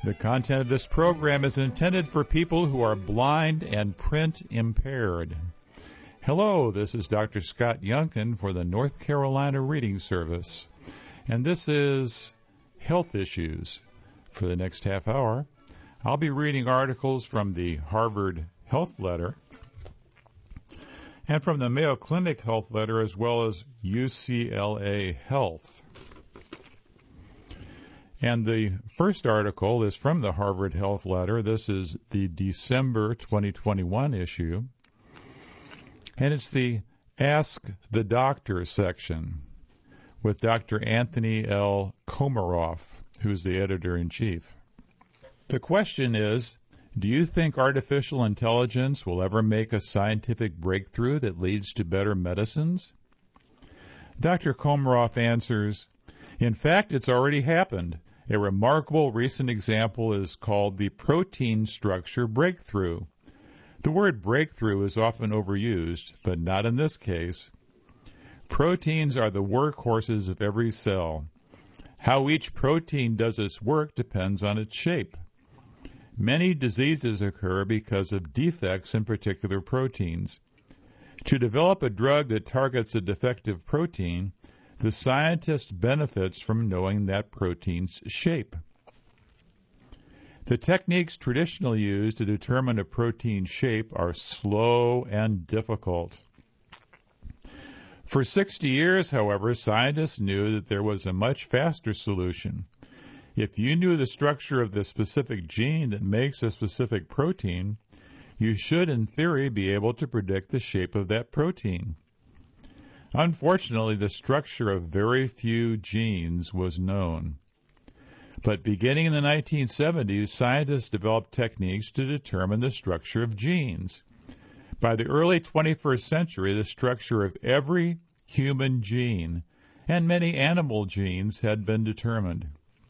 The content of this program is intended for people who are blind and print impaired. Hello, this is Dr. Scott Youngkin for the North Carolina Reading Service, and this is Health Issues. For the next half hour, I'll be reading articles from the Harvard Health Letter and from the Mayo Clinic Health Letter, as well as UCLA Health. And the first article is from the Harvard Health Letter. This is the December 2021 issue, and it's the Ask the Doctor section with Dr. Anthony L. Komaroff, who's the editor-in-chief. The question is, do you think artificial intelligence will ever make a scientific breakthrough that leads to better medicines? Dr. Komaroff answers, in fact, it's already happened. A remarkable recent example is called the protein structure breakthrough. The word breakthrough is often overused, but not in this case. Proteins are the workhorses of every cell. How each protein does its work depends on its shape. Many diseases occur because of defects in particular proteins. To develop a drug that targets a defective protein, the scientist benefits from knowing that protein's shape. The techniques traditionally used to determine a protein's shape are slow and difficult. For 60 years, however, scientists knew that there was a much faster solution. If you knew the structure of the specific gene that makes a specific protein, you should, in theory, be able to predict the shape of that protein. Unfortunately, the structure of very few genes was known. But beginning in the 1970s, scientists developed techniques to determine the structure of genes. By the early 21st century, the structure of every human gene and many animal genes had been determined.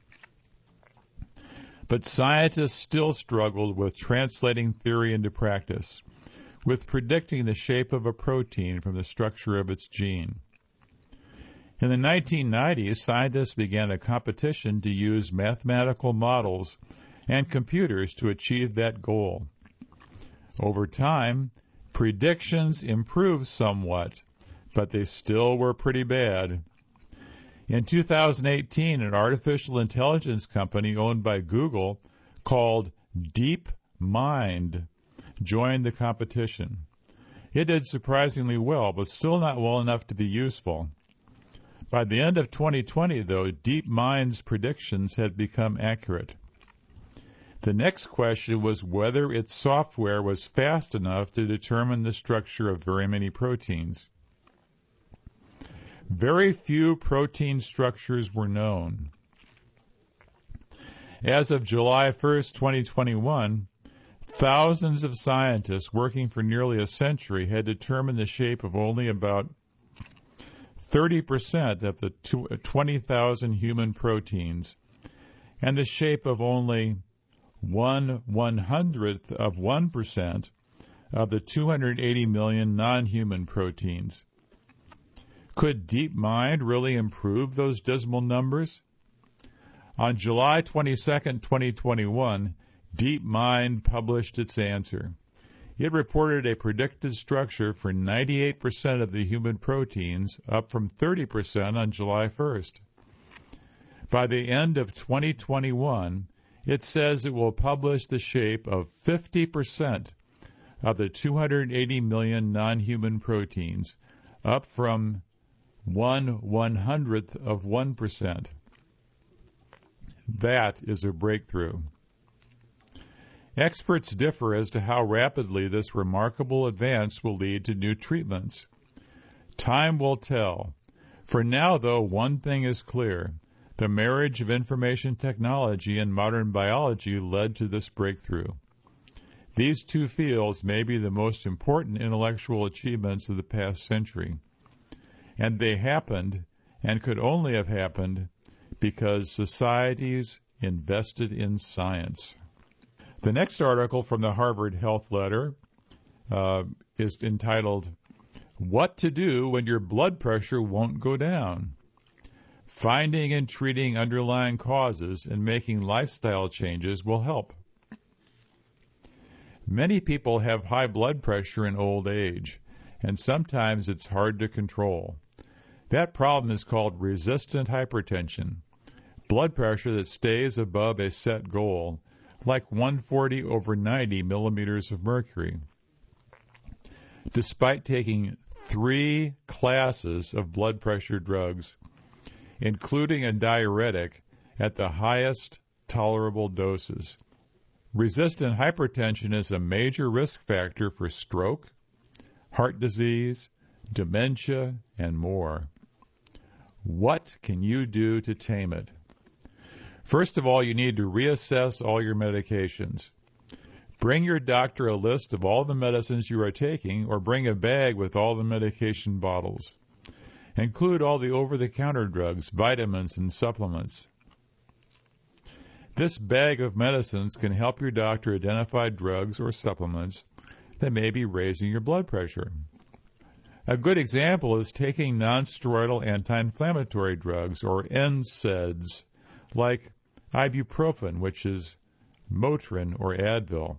But scientists still struggled with translating theory into practice, with predicting the shape of a protein from the structure of its gene. In the 1990s, scientists began a competition to use mathematical models and computers to achieve that goal. Over time, predictions improved somewhat, but they still were pretty bad. In 2018, an artificial intelligence company owned by Google called DeepMind joined the competition. It did surprisingly well, but still not well enough to be useful. By the end of 2020, though, DeepMind's predictions had become accurate. The next question was whether its software was fast enough to determine the structure of very many proteins. Very few protein structures were known. As of July 1st, 2021, thousands of scientists working for nearly a century had determined the shape of only about 30% of the 20,000 human proteins and the shape of only 1/100th of 1% of the 280 million non-human proteins. Could DeepMind really improve those dismal numbers? On July 22, 2021, DeepMind published its answer. It reported a predicted structure for 98% of the human proteins, up from 30% on July 1st. By the end of 2021, it says it will publish the shape of 50% of the 280 million non-human proteins, up from 1/100th of 1%. That is a breakthrough. Experts differ as to how rapidly this remarkable advance will lead to new treatments. Time will tell. For now, though, one thing is clear. The marriage of information technology and modern biology led to this breakthrough. These two fields may be the most important intellectual achievements of the past century. And they happened, and could only have happened, because societies invested in science. The next article from the Harvard Health Letter is entitled, What to Do When Your Blood Pressure Won't Go Down? Finding and treating underlying causes and making lifestyle changes will help. Many people have high blood pressure in old age, and sometimes it's hard to control. That problem is called resistant hypertension, blood pressure that stays above a set goal, like 140/90 millimeters of mercury. Despite taking 3 classes of blood pressure drugs, including a diuretic at the highest tolerable doses, resistant hypertension is a major risk factor for stroke, heart disease, dementia, and more. What can you do to tame it? First of all, you need to reassess all your medications. Bring your doctor a list of all the medicines you are taking, or bring a bag with all the medication bottles. Include all the over-the-counter drugs, vitamins, and supplements. This bag of medicines can help your doctor identify drugs or supplements that may be raising your blood pressure. A good example is taking nonsteroidal anti-inflammatory drugs, or NSAIDs, like ibuprofen, which is Motrin or Advil.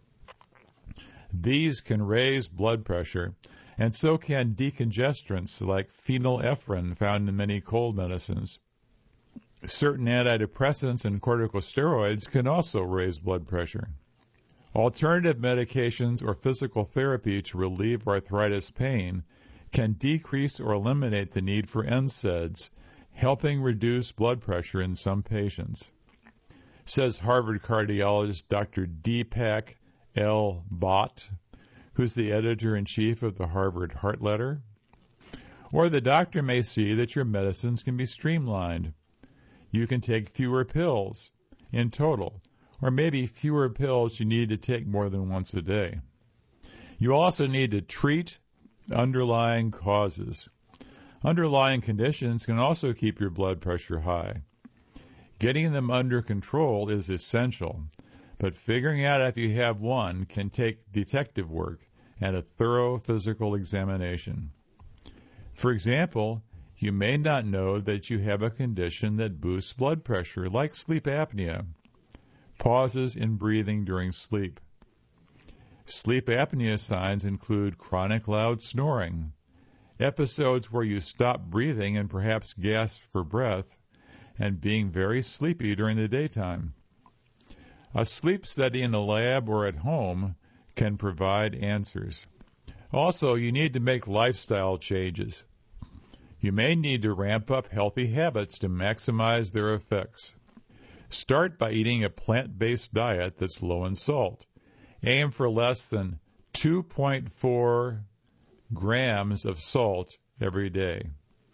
These can raise blood pressure, and so can decongestants like phenylephrine found in many cold medicines. Certain antidepressants and corticosteroids can also raise blood pressure. Alternative medications or physical therapy to relieve arthritis pain can decrease or eliminate the need for NSAIDs, helping reduce blood pressure in some patients, says Harvard cardiologist Dr. Deepak L. Bhatt, who's the editor-in-chief of the Harvard Heart Letter. Or the doctor may see that your medicines can be streamlined. You can take fewer pills in total, or maybe fewer pills you need to take more than once a day. You also need to treat underlying causes. Underlying conditions can also keep your blood pressure high. Getting them under control is essential, but figuring out if you have one can take detective work and a thorough physical examination. For example, you may not know that you have a condition that boosts blood pressure, like sleep apnea, pauses in breathing during sleep. Sleep apnea signs include chronic loud snoring, episodes where you stop breathing and perhaps gasp for breath, and being very sleepy during the daytime. A sleep study in a lab or at home can provide answers. Also, you need to make lifestyle changes. You may need to ramp up healthy habits to maximize their effects. Start by eating a plant-based diet that's low in salt. Aim for less than 2.4 grams of salt every day.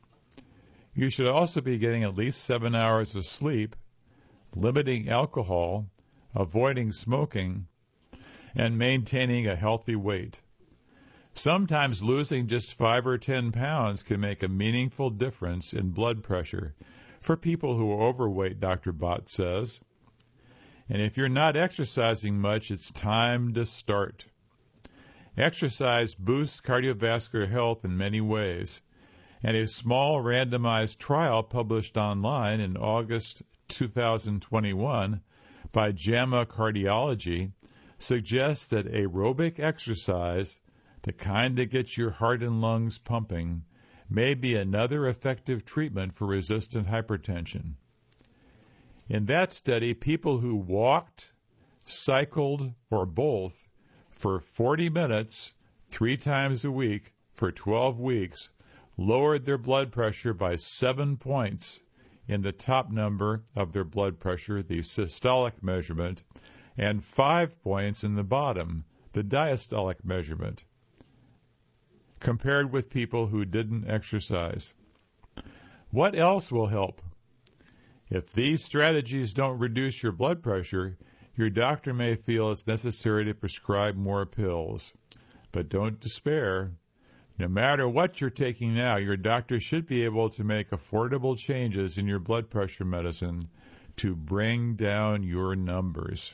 You should also be getting at least 7 hours of sleep, limiting alcohol, avoiding smoking, and maintaining a healthy weight. Sometimes losing just 5 or 10 pounds can make a meaningful difference in blood pressure for people who are overweight, Dr. Bhatt says. And if you're not exercising much, it's time to start. Exercise boosts cardiovascular health in many ways, and a small randomized trial published online in August 2021 by JAMA Cardiology suggests that aerobic exercise, the kind that gets your heart and lungs pumping, may be another effective treatment for resistant hypertension. In that study, people who walked, cycled, or both for 40 minutes 3 times a week for 12 weeks lowered their blood pressure by 7 points in the top number of their blood pressure, the systolic measurement, and 5 points in the bottom, the diastolic measurement, compared with people who didn't exercise. What else will help? If these strategies don't reduce your blood pressure, your doctor may feel it's necessary to prescribe more pills. But don't despair. No matter what you're taking now, your doctor should be able to make affordable changes in your blood pressure medicine to bring down your numbers.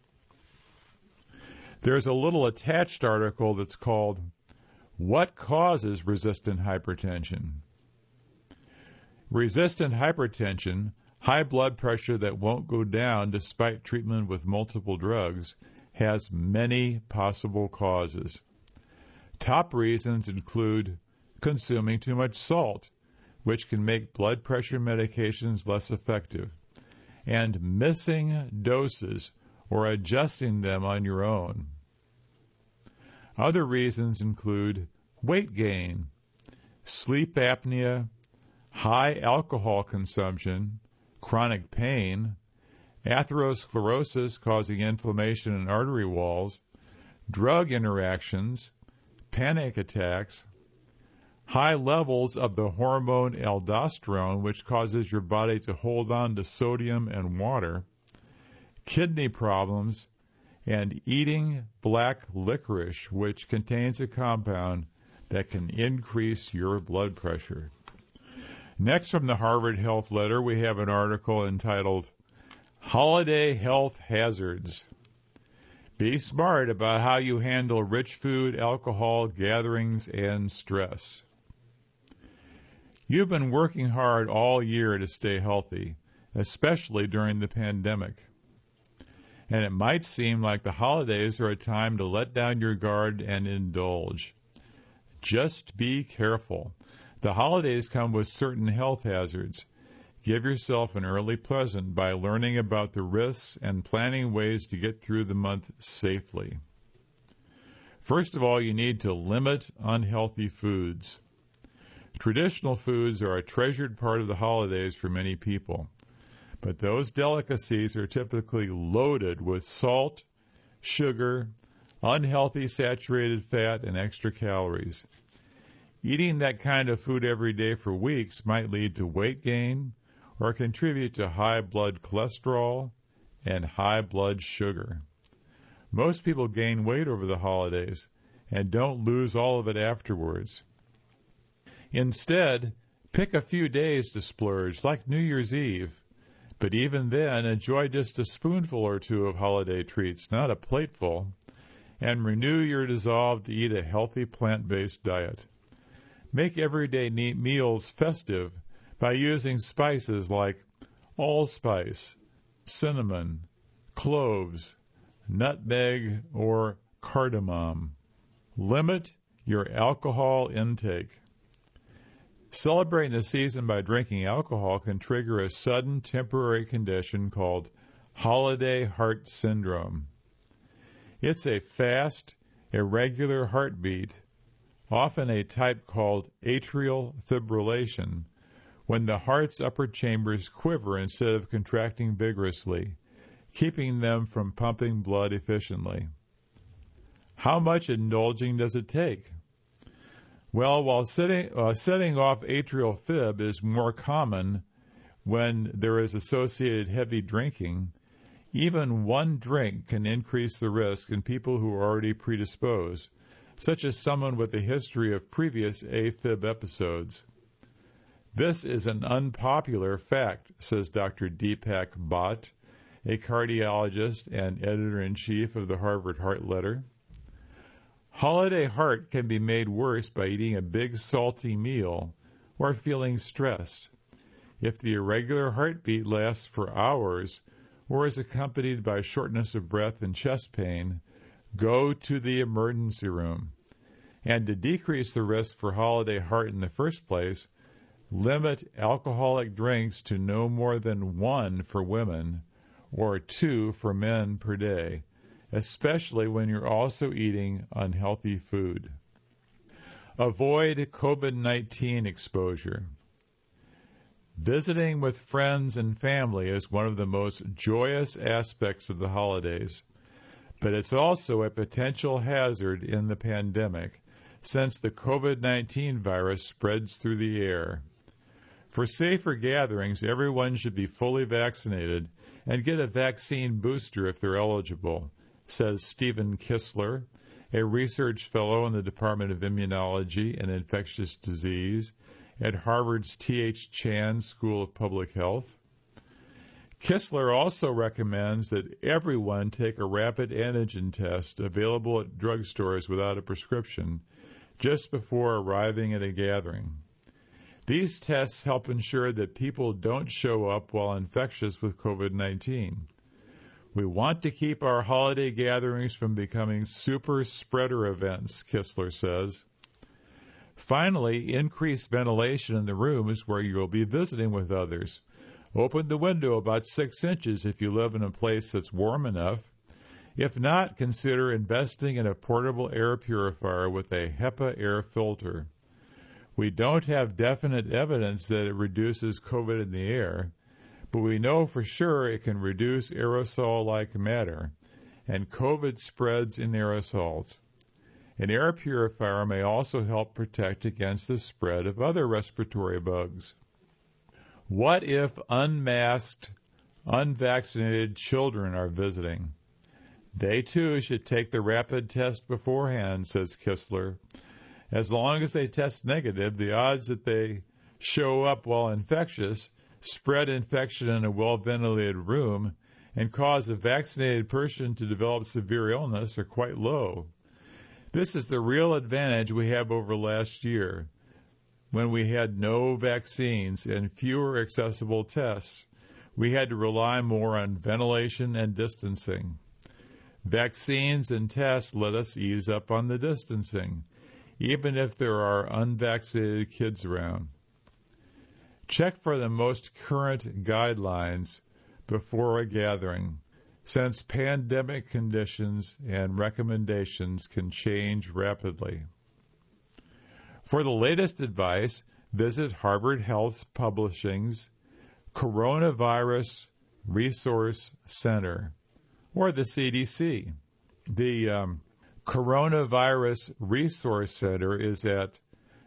There's a little attached article that's called, "What Causes Resistant Hypertension?" Resistant hypertension, high blood pressure that won't go down despite treatment with multiple drugs, has many possible causes. Top reasons include consuming too much salt, which can make blood pressure medications less effective, and missing doses or adjusting them on your own. Other reasons include weight gain, sleep apnea, high alcohol consumption, chronic pain, atherosclerosis causing inflammation in artery walls, drug interactions, panic attacks, high levels of the hormone aldosterone, which causes your body to hold on to sodium and water, kidney problems, and eating black licorice, which contains a compound that can increase your blood pressure. Next, from the Harvard Health Letter, we have an article entitled Holiday Health Hazards. Be smart about how you handle rich food, alcohol, gatherings, and stress. You've been working hard all year to stay healthy, especially during the pandemic. And it might seem like the holidays are a time to let down your guard and indulge. Just be careful. The holidays come with certain health hazards. Give yourself an early present by learning about the risks and planning ways to get through the month safely. First of all, you need to limit unhealthy foods. Traditional foods are a treasured part of the holidays for many people, but those delicacies are typically loaded with salt, sugar, unhealthy saturated fat, and extra calories. Eating that kind of food every day for weeks might lead to weight gain or contribute to high blood cholesterol and high blood sugar. Most people gain weight over the holidays and don't lose all of it afterwards. Instead, pick a few days to splurge, like New Year's Eve. But even then, enjoy just a spoonful or two of holiday treats, not a plateful, and renew your resolve to eat a healthy plant-based diet. Make everyday meals festive by using spices like allspice, cinnamon, cloves, nutmeg, or cardamom. Limit your alcohol intake. Celebrating the season by drinking alcohol can trigger a sudden temporary condition called holiday heart syndrome. It's a fast, irregular heartbeat, often a type called atrial fibrillation, when the heart's upper chambers quiver instead of contracting vigorously, keeping them from pumping blood efficiently. How much indulging does it take? Well, while setting off atrial fib is more common when there is associated heavy drinking, even one drink can increase the risk in people who are already predisposed, such as someone with a history of previous AFib episodes. This is an unpopular fact, says Dr. Deepak Bhatt, a cardiologist and editor-in-chief of the Harvard Heart Letter. Holiday heart can be made worse by eating a big salty meal or feeling stressed. If the irregular heartbeat lasts for hours or is accompanied by shortness of breath and chest pain, go to the emergency room. And to decrease the risk for holiday heart in the first place, limit alcoholic drinks to no more than 1 for women or 2 for men per day, especially when you're also eating unhealthy food. Avoid COVID-19 exposure. Visiting with friends and family is one of the most joyous aspects of the holidays, but it's also a potential hazard in the pandemic, since the COVID-19 virus spreads through the air. For safer gatherings, everyone should be fully vaccinated and get a vaccine booster if they're eligible, says Stephen Kistler, a research fellow in the Department of Immunology and Infectious Disease at Harvard's T.H. Chan School of Public Health. Kistler also recommends that everyone take a rapid antigen test available at drugstores without a prescription just before arriving at a gathering. These tests help ensure that people don't show up while infectious with COVID-19. We want to keep our holiday gatherings from becoming super spreader events, Kistler says. Finally, increase ventilation in the rooms where you will be visiting with others. Open the window about 6 inches if you live in a place that's warm enough. If not, consider investing in a portable air purifier with a HEPA air filter. We don't have definite evidence that it reduces COVID in the air, but we know for sure it can reduce aerosol-like matter, and COVID spreads in aerosols. An air purifier may also help protect against the spread of other respiratory bugs. What if unmasked, unvaccinated children are visiting? They too should take the rapid test beforehand, says Kistler. As long as they test negative, the odds that they show up while infectious, spread infection in a well-ventilated room, and cause a vaccinated person to develop severe illness are quite low. This is the real advantage we have over last year, when we had no vaccines and fewer accessible tests. We had to rely more on ventilation and distancing. Vaccines and tests let us ease up on the distancing, even if there are unvaccinated kids around. Check for the most current guidelines before a gathering, since pandemic conditions and recommendations can change rapidly. For the latest advice, visit Harvard Health Publishing's Coronavirus Resource Center, or the CDC. The Coronavirus Resource Center is at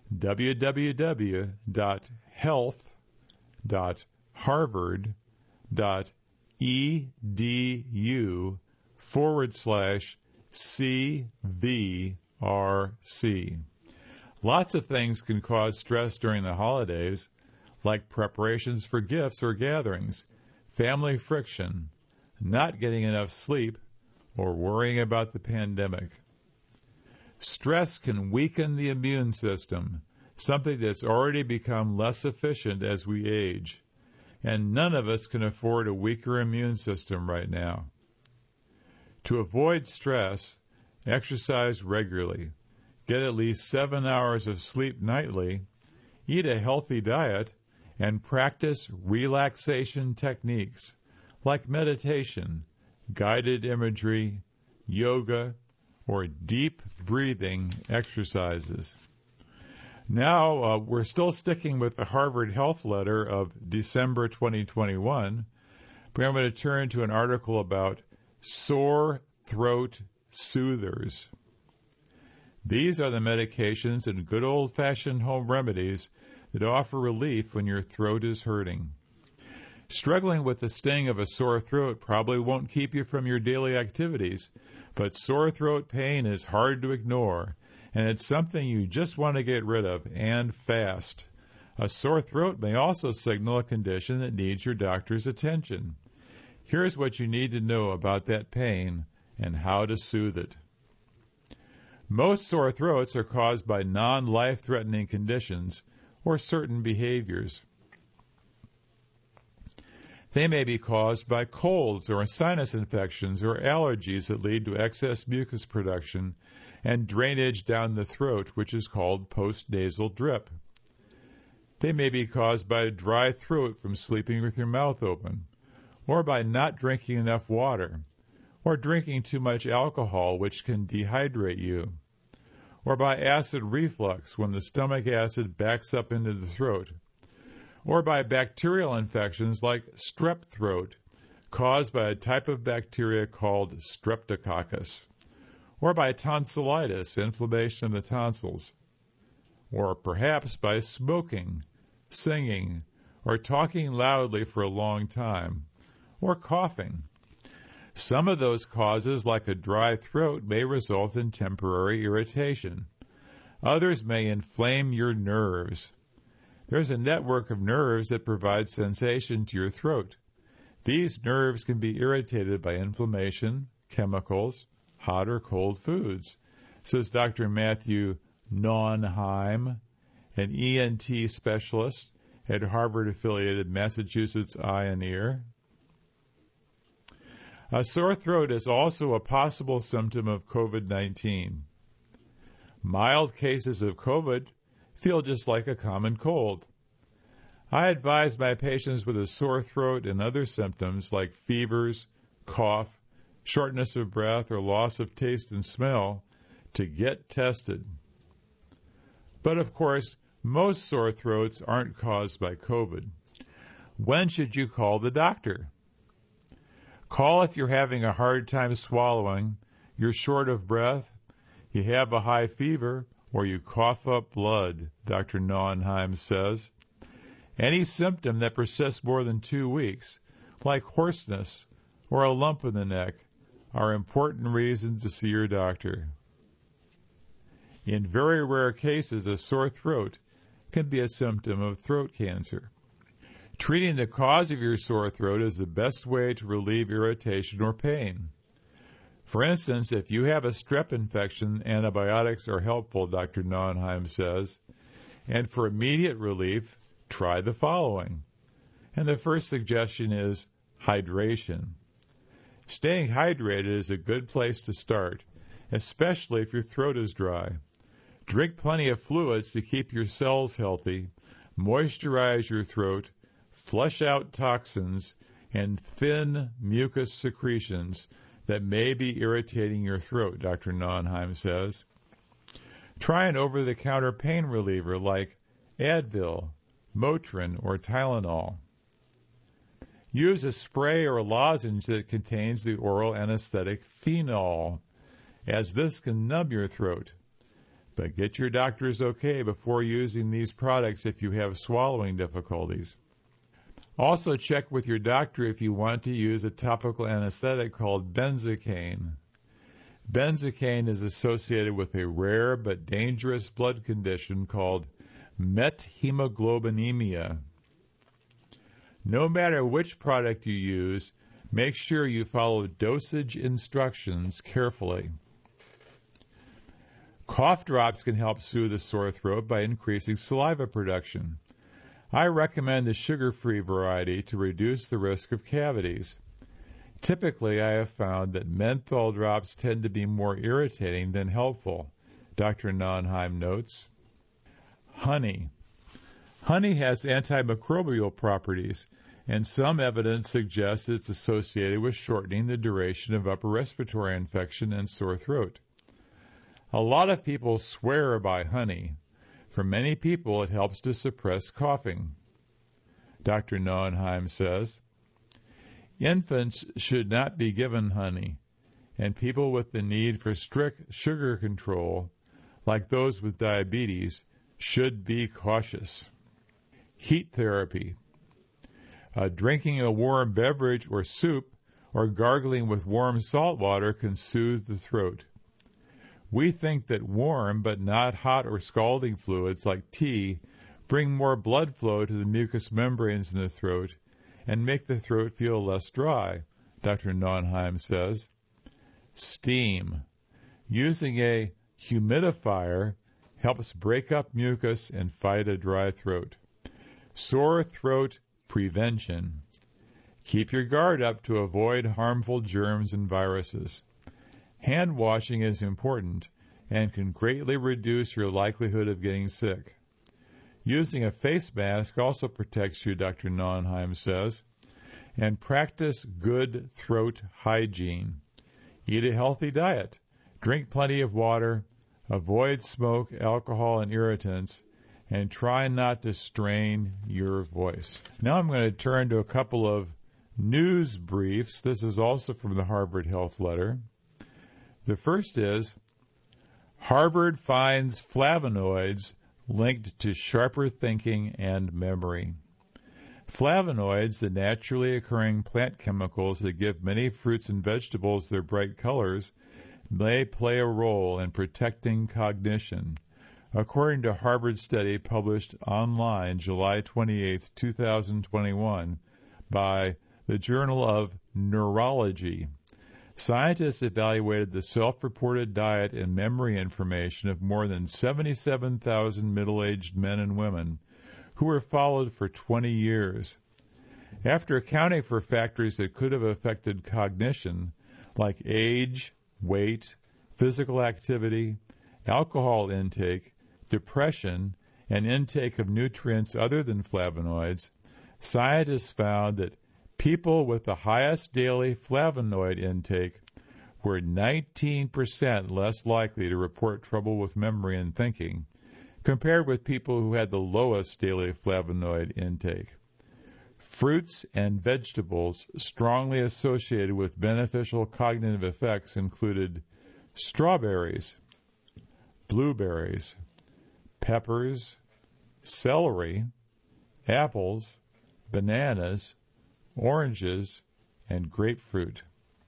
www.health.harvard.edu/CVRC. Lots of things can cause stress during the holidays, like preparations for gifts or gatherings, family friction, not getting enough sleep, or worrying about the pandemic. Stress can weaken the immune system, something that's already become less efficient as we age, and none of us can afford a weaker immune system right now. To avoid stress, exercise regularly, get at least 7 hours of sleep nightly, eat a healthy diet, and practice relaxation techniques like meditation, guided imagery, yoga, or deep breathing exercises. Now, we're still sticking with the Harvard Health Letter of December 2021, but I'm going to turn to an article about sore throat soothers. These are the medications and good old-fashioned home remedies that offer relief when your throat is hurting. Struggling with the sting of a sore throat probably won't keep you from your daily activities, but sore throat pain is hard to ignore, and it's something you just want to get rid of, and fast. A sore throat may also signal a condition that needs your doctor's attention. Here's what you need to know about that pain and how to soothe it. Most sore throats are caused by non-life-threatening conditions or certain behaviors. They may be caused by colds or sinus infections or allergies that lead to excess mucus production and drainage down the throat, which is called postnasal drip. They may be caused by a dry throat from sleeping with your mouth open, or by not drinking enough water, or drinking too much alcohol, which can dehydrate you, or by acid reflux when the stomach acid backs up into the throat, or by bacterial infections like strep throat, caused by a type of bacteria called streptococcus, or by tonsillitis, inflammation of the tonsils, or perhaps by smoking, singing, or talking loudly for a long time, or coughing. Some of those causes, like a dry throat, may result in temporary irritation. Others may inflame your nerves. There's a network of nerves that provide sensation to your throat. These nerves can be irritated by inflammation, chemicals, hot or cold foods, says Dr. Matthew Naunheim, an ENT specialist at Harvard-affiliated Massachusetts Eye and Ear. A sore throat is also a possible symptom of COVID-19. Mild cases of COVID feel just like a common cold. I advise my patients with a sore throat and other symptoms like fevers, cough, shortness of breath, or loss of taste and smell to get tested. But of course, most sore throats aren't caused by COVID. When should you call the doctor? Call if you're having a hard time swallowing, you're short of breath, you have a high fever, or you cough up blood, Dr. Nauheim says. Any symptom that persists more than 2 weeks, like hoarseness or a lump in the neck, are important reasons to see your doctor. In very rare cases, a sore throat can be a symptom of throat cancer. Treating the cause of your sore throat is the best way to relieve irritation or pain. For instance, if you have a strep infection, antibiotics are helpful, Dr. Nauheim says. And for immediate relief, try the following. And the first suggestion is hydration. Staying hydrated is a good place to start, especially if your throat is dry. Drink plenty of fluids to keep your cells healthy, moisturize your throat, flush out toxins, and thin mucus secretions that may be irritating your throat, Dr. Nauheim says. Try an over-the-counter pain reliever like Advil, Motrin, or Tylenol. Use a spray or lozenge that contains the oral anesthetic phenol, as this can numb your throat. But get your doctor's okay before using these products if you have swallowing difficulties. Also check with your doctor if you want to use a topical anesthetic called benzocaine. Benzocaine is associated with a rare but dangerous blood condition called methemoglobinemia. No matter which product you use, make sure you follow dosage instructions carefully. Cough drops can help soothe a sore throat by increasing saliva production. I recommend the sugar-free variety to reduce the risk of cavities. Typically, I have found that menthol drops tend to be more irritating than helpful, Dr. Nauheim notes. Honey. Honey has antimicrobial properties, and some evidence suggests it's associated with shortening the duration of upper respiratory infection and sore throat. A lot of people swear by honey. For many people, it helps to suppress coughing. Dr. Nauheim says, infants should not be given honey, and people with the need for strict sugar control, like those with diabetes, should be cautious. Heat therapy. Drinking a warm beverage or soup or gargling with warm salt water can soothe the throat. We think that warm but not hot or scalding fluids like tea bring more blood flow to the mucous membranes in the throat and make the throat feel less dry, Dr. Nauheim says. Steam. Using a humidifier helps break up mucus and fight a dry throat. Sore throat prevention. Keep your guard up to avoid harmful germs and viruses. Hand washing is important and can greatly reduce your likelihood of getting sick. Using a face mask also protects you, Dr. Nauheim says. And practice good throat hygiene. Eat a healthy diet. Drink plenty of water. Avoid smoke, alcohol, and irritants. And try not to strain your voice. Now I'm going to turn to a couple of news briefs. This is also from the Harvard Health Letter. The first is, Harvard finds flavonoids linked to sharper thinking and memory. Flavonoids, the naturally occurring plant chemicals that give many fruits and vegetables their bright colors, may play a role in protecting cognition, according to a Harvard study published online July 28, 2021, by the Journal of Neurology. scientists evaluated the self-reported diet and memory information of more than 77,000 middle-aged men and women who were followed for 20 years. After accounting for factors that could have affected cognition, like age, weight, physical activity, alcohol intake, depression, and intake of nutrients other than flavonoids, scientists found that people with the highest daily flavonoid intake were 19% less likely to report trouble with memory and thinking, compared with people who had the lowest daily flavonoid intake. Fruits and vegetables strongly associated with beneficial cognitive effects included strawberries, blueberries, peppers, celery, apples, bananas, oranges, and grapefruit.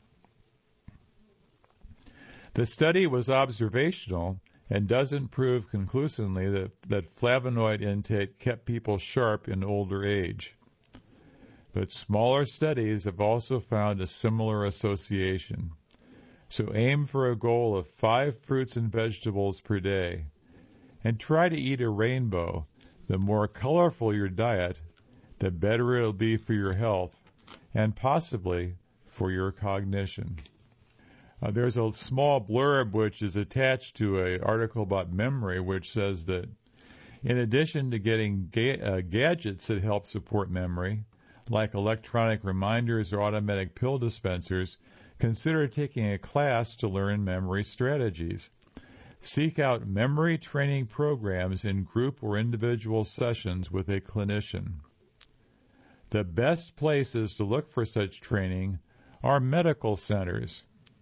The study was observational and doesn't prove conclusively that flavonoid intake kept people sharp in older age. But smaller studies have also found a similar association. So aim for a goal of 5 fruits and vegetables per day, and try to eat a rainbow. The more colorful your diet, the better it'll be for your health and possibly for your cognition. There's a small blurb which is attached to an article about memory which says that in addition to getting gadgets that help support memory, like electronic reminders or automatic pill dispensers, consider taking a class to learn memory strategies. Seek out memory training programs in group or individual sessions with a clinician. The best places to look for such training are medical centers.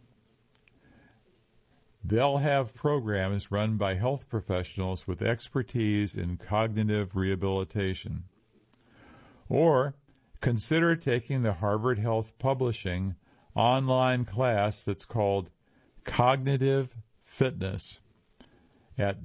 They'll have programs run by health professionals with expertise in cognitive rehabilitation. Or consider taking the Harvard Health Publishing online class that's called Cognitive Fitness at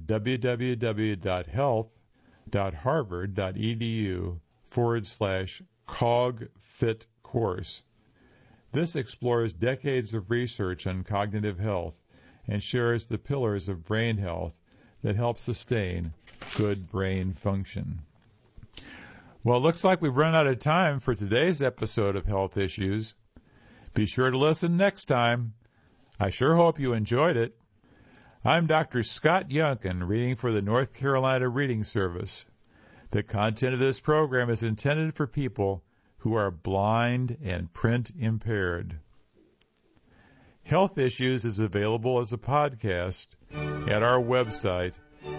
www.health.harvard.edu/CogFit course. This explores decades of research on cognitive health and shares the pillars of brain health that help sustain good brain function. Well, it looks like we've run out of time for today's episode of Health Issues. Be sure to listen next time. I sure hope you enjoyed it. I'm Dr. Scott Yunkin, reading for the North Carolina Reading Service. The content of this program is intended for people who are blind and print impaired. Health Issues is available as a podcast at our website,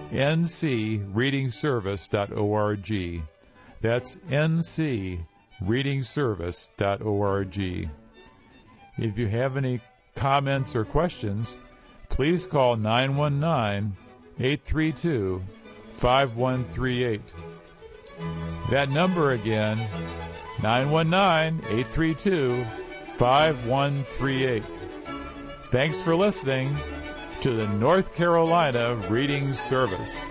ncreadingservice.org. That's ncreadingservice.org. If you have any comments or questions, please call 919-832-5138. That number again, 919-832-5138. Thanks for listening to the North Carolina Reading Service.